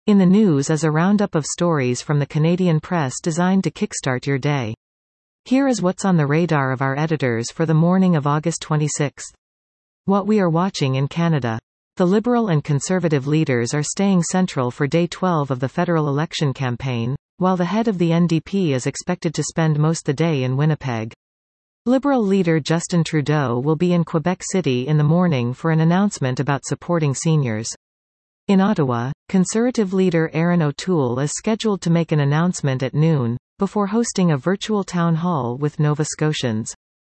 In the news is a roundup of stories from the Canadian press designed to kickstart your day. Here is what's on the radar of our editors for the morning of August 26. What we are watching in Canada. The Liberal and Conservative leaders are staying central for Day 12 of the federal election campaign, while the head of the NDP is expected to spend most the day in Winnipeg. Liberal leader Justin Trudeau will be in Quebec City in the morning for an announcement about supporting seniors. In Ottawa, Conservative leader Erin O'Toole is scheduled to make an announcement at noon, before hosting a virtual town hall with Nova Scotians.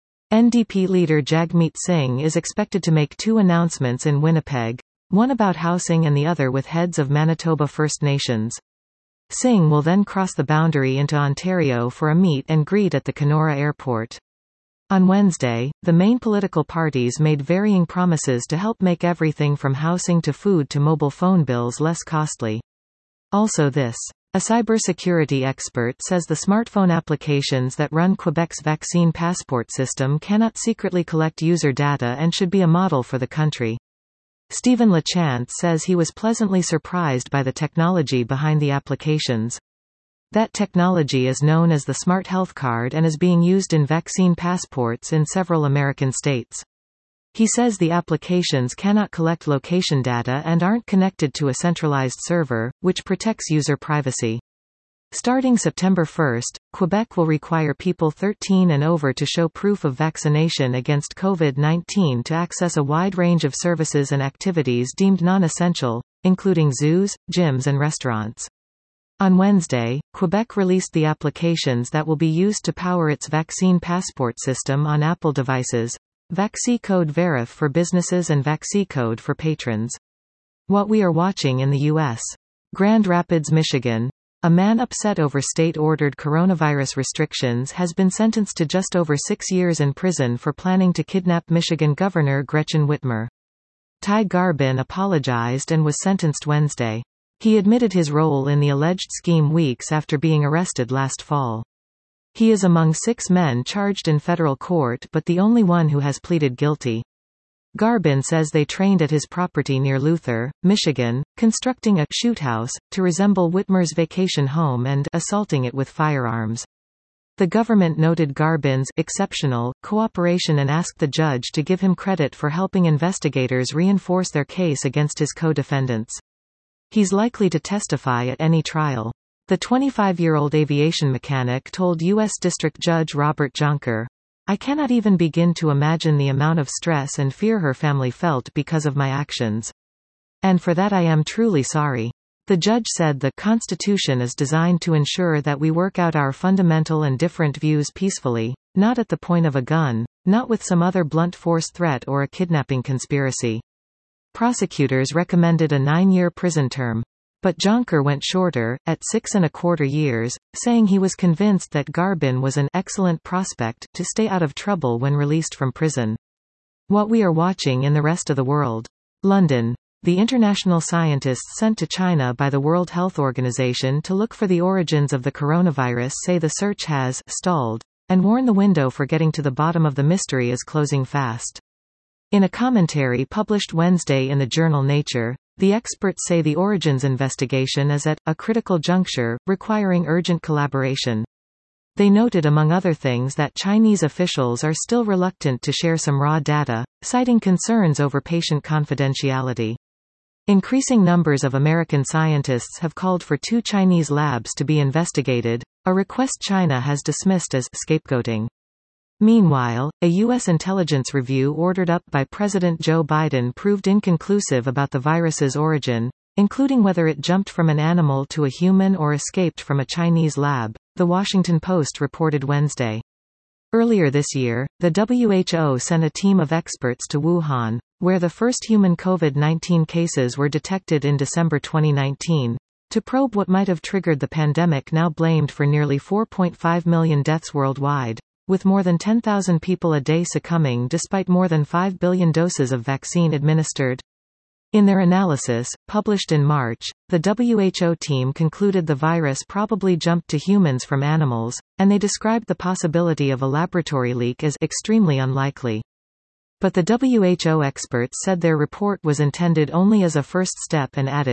NDP leader Jagmeet Singh is expected to make two announcements in Winnipeg, one about housing and the other with heads of Manitoba First Nations. Singh will then cross the boundary into Ontario for a meet and greet at the Kenora Airport. On Wednesday, the main political parties made varying promises to help make everything from housing to food to mobile phone bills less costly. Also this. A cybersecurity expert says the smartphone applications that run Quebec's vaccine passport system cannot secretly collect user data and should be a model for the country. Stephen Lachance says he was pleasantly surprised by the technology behind the applications. That technology is known as the Smart Health Card and is being used in vaccine passports in several American states. He says the applications cannot collect location data and aren't connected to a centralized server, which protects user privacy. Starting September 1, Quebec will require people 13 and over to show proof of vaccination against COVID-19 to access a wide range of services and activities deemed non-essential, including zoos, gyms and restaurants. On Wednesday, Quebec released the applications that will be used to power its vaccine passport system on Apple devices, VaxiCode Verif for businesses and VaxiCode for patrons. What we are watching in the U.S. Grand Rapids, Michigan. A man upset over state-ordered coronavirus restrictions has been sentenced to just over 6 years in prison for planning to kidnap Michigan Governor Gretchen Whitmer. Ty Garbin apologized and was sentenced Wednesday. He admitted his role in the alleged scheme weeks after being arrested last fall. He is among 6 men charged in federal court but the only one who has pleaded guilty. Garbin says they trained at his property near Luther, Michigan, constructing a shoot house to resemble Whitmer's vacation home and assaulting it with firearms. The government noted Garbin's exceptional cooperation and asked the judge to give him credit for helping investigators reinforce their case against his co-defendants. He's likely to testify at any trial. The 25-year-old aviation mechanic told U.S. District Judge Robert Jonker, "I cannot even begin to imagine the amount of stress and fear her family felt because of my actions. And for that I am truly sorry." The judge said the Constitution is designed to ensure that we work out our fundamental and different views peacefully, not at the point of a gun, not with some other blunt force threat or a kidnapping conspiracy. Prosecutors recommended a 9-year prison term. But Jonker went shorter, at 6.25 years, saying he was convinced that Garbin was an excellent prospect to stay out of trouble when released from prison. What we are watching in the rest of the world. London. The international scientists sent to China by the World Health Organization to look for the origins of the coronavirus say the search has stalled, and warn the window for getting to the bottom of the mystery is closing fast. In a commentary published Wednesday in the journal Nature, the experts say the origins investigation is at a critical juncture, requiring urgent collaboration. They noted among other things that Chinese officials are still reluctant to share some raw data, citing concerns over patient confidentiality. Increasing numbers of American scientists have called for 2 Chinese labs to be investigated, a request China has dismissed as scapegoating. Meanwhile, a U.S. intelligence review ordered up by President Joe Biden proved inconclusive about the virus's origin, including whether it jumped from an animal to a human or escaped from a Chinese lab, The Washington Post reported Wednesday. Earlier this year, the WHO sent a team of experts to Wuhan, where the first human COVID-19 cases were detected in December 2019, to probe what might have triggered the pandemic now blamed for nearly 4.5 million deaths worldwide, with more than 10,000 people a day succumbing despite more than 5 billion doses of vaccine administered. In their analysis, published in March, the WHO team concluded the virus probably jumped to humans from animals, and they described the possibility of a laboratory leak as extremely unlikely. But the WHO experts said their report was intended only as a first step and added,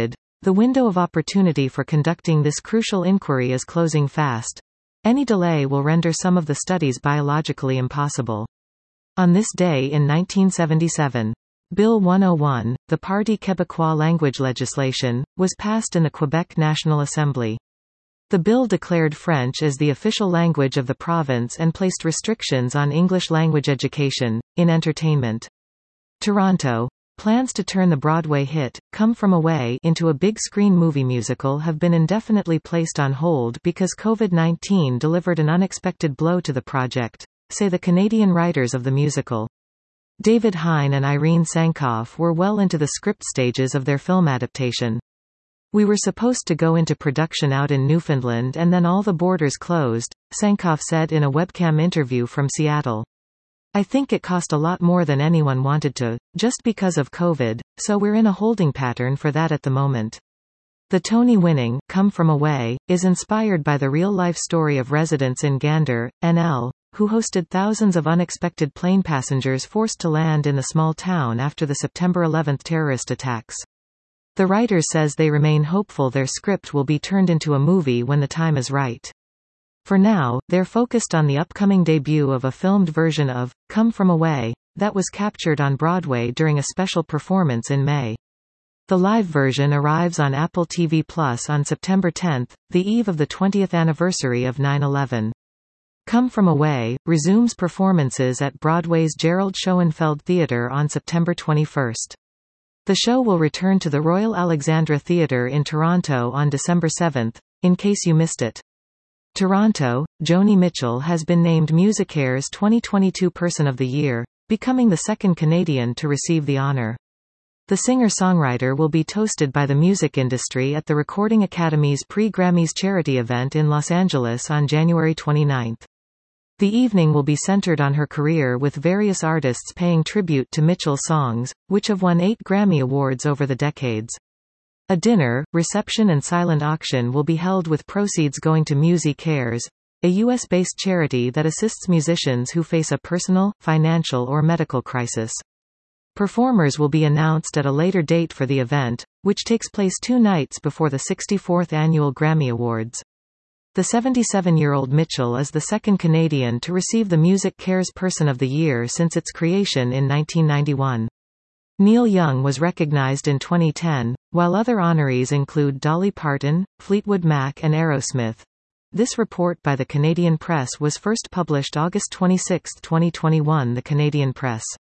The window of opportunity for conducting this crucial inquiry is closing fast. Any delay will render some of the studies biologically impossible. On this day in 1977, Bill 101, the Parti Québécois language legislation, was passed in the Quebec National Assembly. The bill declared French as the official language of the province and placed restrictions on English language education, in entertainment. Toronto. Plans to turn the Broadway hit, Come From Away, into a big-screen movie musical have been indefinitely placed on hold because COVID-19 delivered an unexpected blow to the project, say the Canadian writers of the musical. David Hein and Irene Sankoff were well into the script stages of their film adaptation. We were supposed to go into production out in Newfoundland and then all the borders closed, Sankoff said in a webcam interview from Seattle. I think it cost a lot more than anyone wanted to, just because of COVID, so we're in a holding pattern for that at the moment. The Tony-winning, Come From Away, is inspired by the real-life story of residents in Gander, NL, who hosted thousands of unexpected plane passengers forced to land in the small town after the September 11 terrorist attacks. The writer says they remain hopeful their script will be turned into a movie when the time is right. For now, they're focused on the upcoming debut of a filmed version of Come From Away that was captured on Broadway during a special performance in May. The live version arrives on Apple TV Plus on September 10, the eve of the 20th anniversary of 9/11. Come From Away resumes performances at Broadway's Gerald Schoenfeld Theatre on September 21. The show will return to the Royal Alexandra Theatre in Toronto on December 7, in case you missed it. Toronto, Joni Mitchell has been named MusiCare's 2022 Person of the Year, becoming the second Canadian to receive the honor. The singer-songwriter will be toasted by the music industry at the Recording Academy's Pre-Grammys charity event in Los Angeles on January 29. The evening will be centered on her career with various artists paying tribute to Mitchell's songs, which have won 8 Grammy Awards over the decades. A dinner, reception and silent auction will be held with proceeds going to MusiCares, a U.S.-based charity that assists musicians who face a personal, financial or medical crisis. Performers will be announced at a later date for the event, which takes place 2 nights before the 64th Annual Grammy Awards. The 77-year-old Mitchell is the second Canadian to receive the MusiCares Person of the Year since its creation in 1991. Neil Young was recognized in 2010, while other honorees include Dolly Parton, Fleetwood Mac and Aerosmith. This report by the Canadian Press was first published August 26, 2021. The Canadian Press.